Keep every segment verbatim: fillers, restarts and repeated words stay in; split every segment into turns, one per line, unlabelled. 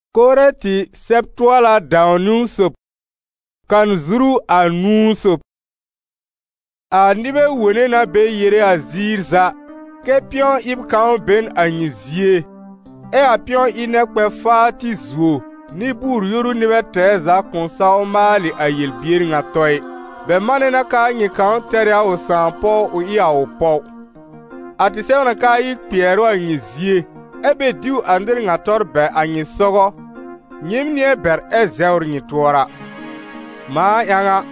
Kore ti septuala daunu sop kan zuru a nuu sop. A nibe wone na be yere a zir za ke pion ib kan ben a nyizie e a pion ine kwe fa ti zuo ni bur yoru nibe teza konsa o mali a yelbier nga toy be mane na ka nyi kan teria o sampo o iya o po ati se na ka yi piero a nyizie e be diu andir nga tor be a nyi sogo nyim nie ber e zeur nyi tuora ma yanga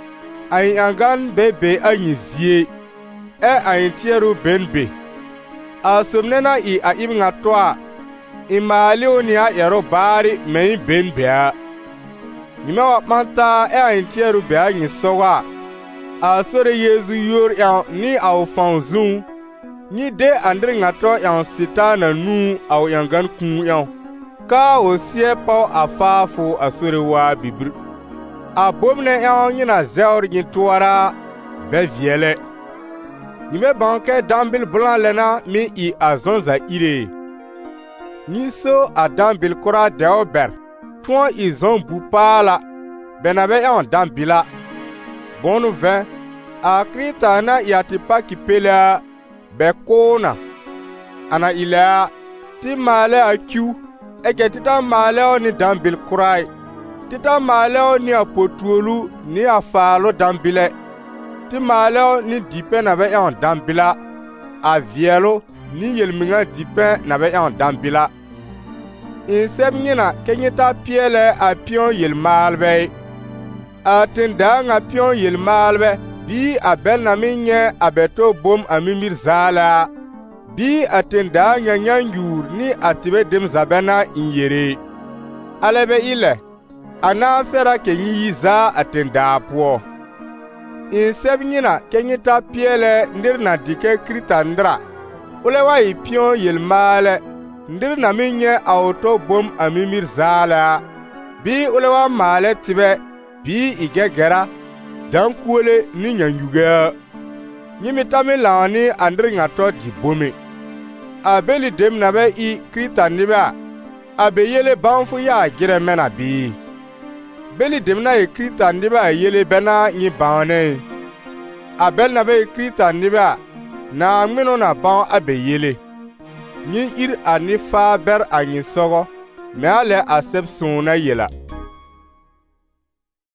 ay angan bebe a nyizie e ay tieru benbe a somnena i a ibnga toa i maalioni a ero bari mei benbe a nime wa manta e ay tieru be a nyisowa a sore yezu yor ya ni au fanzun ni de andri ngato ya sita na nu au yangan kun ya ka o sie pau afafu asore wa bibir a bomne ya nyina zeur nyi tuara be viele nime banke dambil blanc lena mi i azonza ire ni so a dambil kura deober tuon i zon bupala benabe ya dambila bonu vin a krita na yatipa kipela be kona ana ila ti male a kiu eke tita male o ni dambil kurai tita male o ni a potuolu ni a falo dambile ti male o ni dipe na be en dambila a vielo ni yelminga dipe na be en dambila in seb nyina kenyita piele a pion yel malbe a tenda nga pion yel malbe bi a bel na minye a beto bom a mimir zala bi a tenda nya nyanjur ni atibe dem zabena in yere alebe ile ana fera kenyi za atenda po in seb nyina kenyita piele ndir na dike kritandra ule wa i pion yel male ndir na minye auto bom a mimir zala bi ule wa male tibe bi igegera dan kuole ni nyanyuga nyimi tami lani andri ngato di bome abeli dem na be i krita niba abe yele banfu ya gire mena bi beli dem na e krita niba yele bena nyi bane abel na be krita niba na ngmino na ban abe yele nyi ir anifa ber anyi sogo me ale asep sona yela